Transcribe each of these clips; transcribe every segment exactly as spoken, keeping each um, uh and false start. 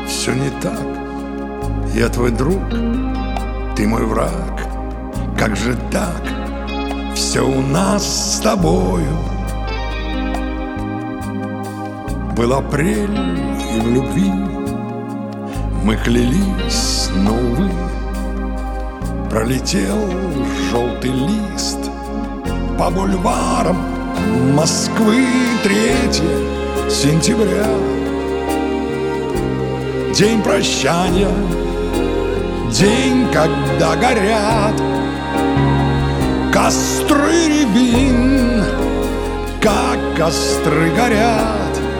все не так. Я твой друг, ты мой враг. Как же так? Все у нас с тобою. Был апрель, и в любви мы клялись, но, увы, пролетел желтый лист по бульварам Москвы. Третье сентября, день прощания, день, когда горят костры рябин, как костры горят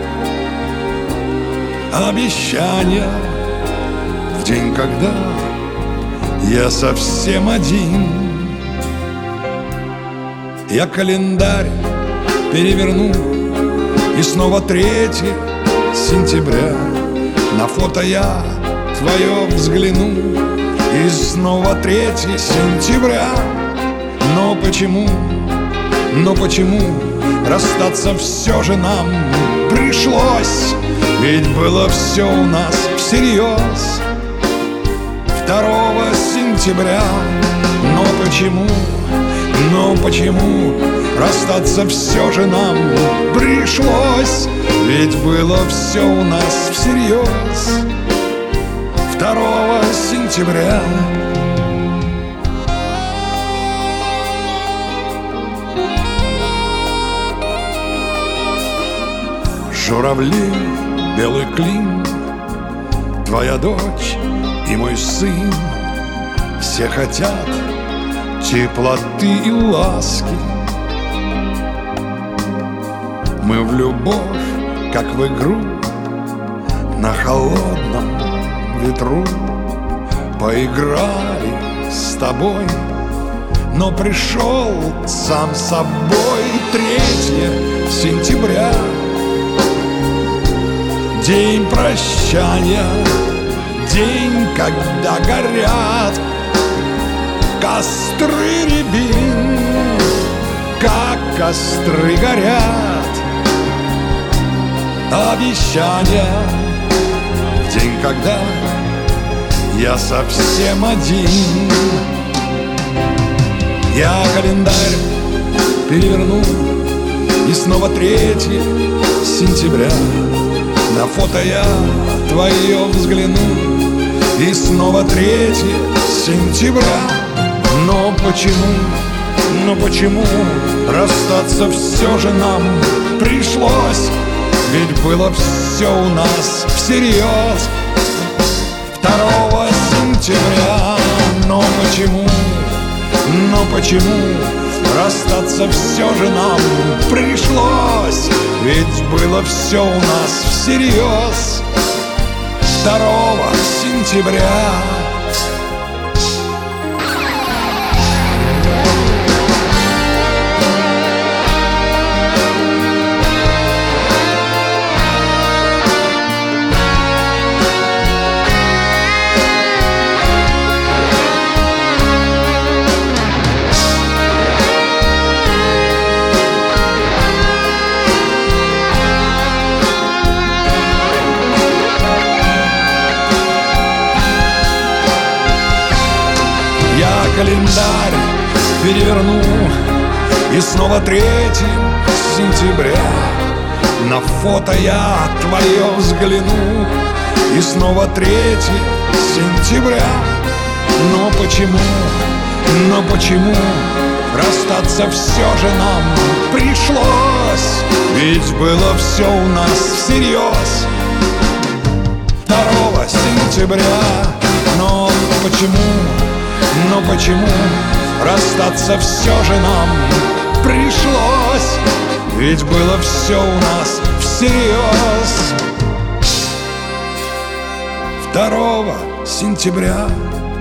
обещания. В день, когда я совсем один, я календарь переверну, и снова третье сентября. На фото я твое взгляну, и снова третье сентября. Но почему, но почему расстаться все же нам пришлось? Ведь было все у нас всерьез второго сентября. Но почему, но почему расстаться все же нам пришлось? Ведь было все у нас всерьез второго сентября. Журавли, белый клин, твоя дочь и мой сын, все хотят теплоты и ласки. Мы в любовь, как в игру, на холодном ветру поиграли с тобой, но пришел сам собой третье сентября. День прощания, день, когда горят костры рябин, как костры горят обещания. В день, когда я совсем один, я календарь переверну, и снова третье сентября. На фото я твое взгляну, и снова третье сентября. Но почему, но почему расстаться все же нам пришлось? Ведь было все у нас всерьез второго сентября. Но почему, но почему расстаться все же нам пришлось? Ведь было все у нас всерьез второго сентября. Календарь переверну, и снова третье сентября. На фото я твое взгляну, и снова третье сентября. Но почему, но почему расстаться все же нам пришлось? Ведь было все у нас всерьез второго сентября. Но почему, но почему расстаться все же нам пришлось? Ведь было все у нас всерьез второго сентября.